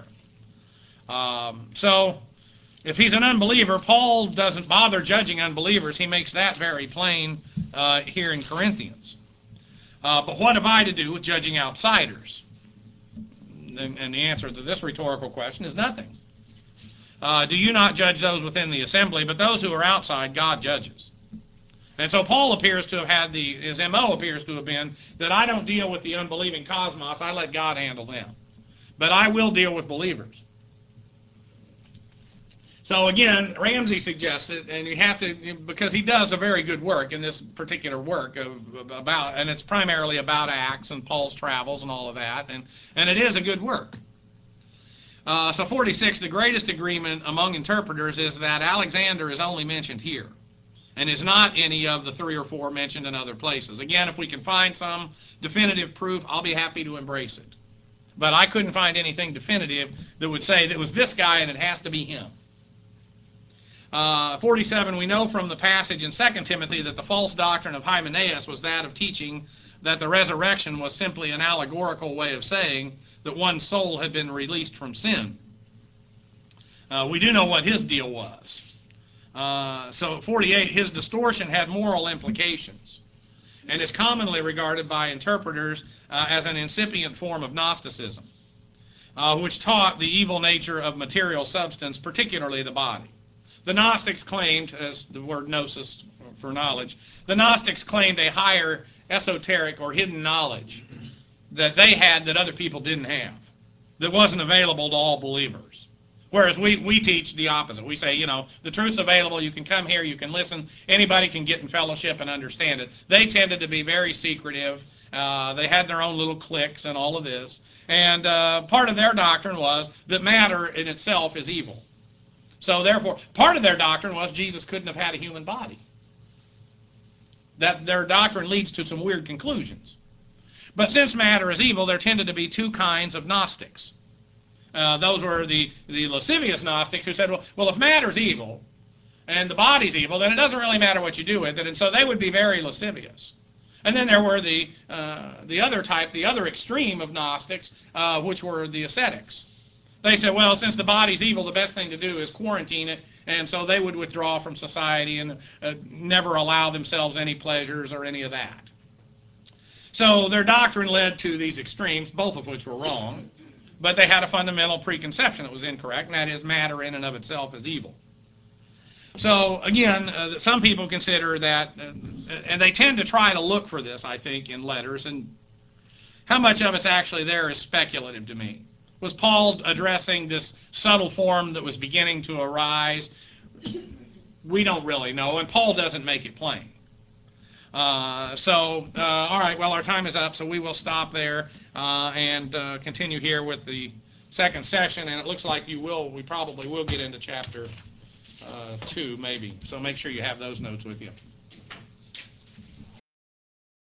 So, if he's an unbeliever, Paul doesn't bother judging unbelievers. He makes that very plain here in Corinthians. But what have I to do with judging outsiders? And the answer to this rhetorical question is nothing. Do you not judge those within the assembly, but those who are outside, God judges. And so Paul appears to have had his MO appears to have been that I don't deal with the unbelieving cosmos, I let God handle them. But I will deal with believers. So again, Ramsey suggests it, and you have to, because he does a very good work in this particular work and it's primarily about Acts and Paul's travels and all of that, and it is a good work. So 46, the greatest agreement among interpreters is that Alexander is only mentioned here and is not any of the 3 or 4 mentioned in other places. Again, if we can find some definitive proof, I'll be happy to embrace it. But I couldn't find anything definitive that would say that it was this guy and it has to be him. 47, we know from the passage in 2 Timothy that the false doctrine of Hymenaeus was that of teaching that the resurrection was simply an allegorical way of saying that one's soul had been released from sin. We do know what his deal was. So 48, his distortion had moral implications and is commonly regarded by interpreters as an incipient form of Gnosticism, which taught the evil nature of material substance, particularly the body. The Gnostics claimed, as the word gnosis for knowledge, the Gnostics claimed a higher esoteric or hidden knowledge that they had that other people didn't have, that wasn't available to all believers. Whereas we teach the opposite. We say, the truth's available, you can come here, you can listen, anybody can get in fellowship and understand it. They tended to be very secretive. They had their own little cliques and all of this. And part of their doctrine was that matter in itself is evil. So therefore, part of their doctrine was Jesus couldn't have had a human body. That their doctrine leads to some weird conclusions. But since matter is evil, there tended to be 2 kinds of Gnostics. Those were the lascivious Gnostics who said, well, if matter's evil and the body's evil, then it doesn't really matter what you do with it. And so they would be very lascivious. And then there were the other type, the other extreme of Gnostics, which were the ascetics. They said, well, since the body's evil, the best thing to do is quarantine it, and so they would withdraw from society and never allow themselves any pleasures or any of that. So their doctrine led to these extremes, both of which were wrong, but they had a fundamental preconception that was incorrect, and that is matter in and of itself is evil. So again, some people consider that, and they tend to try to look for this, I think, in letters, and how much of it's actually there is speculative to me. Was Paul addressing this subtle form that was beginning to arise? We don't really know, and Paul doesn't make it plain. All right, well, our time is up, so we will stop there and continue here with the second session, and it looks like we probably will get into chapter 2, maybe. So make sure you have those notes with you.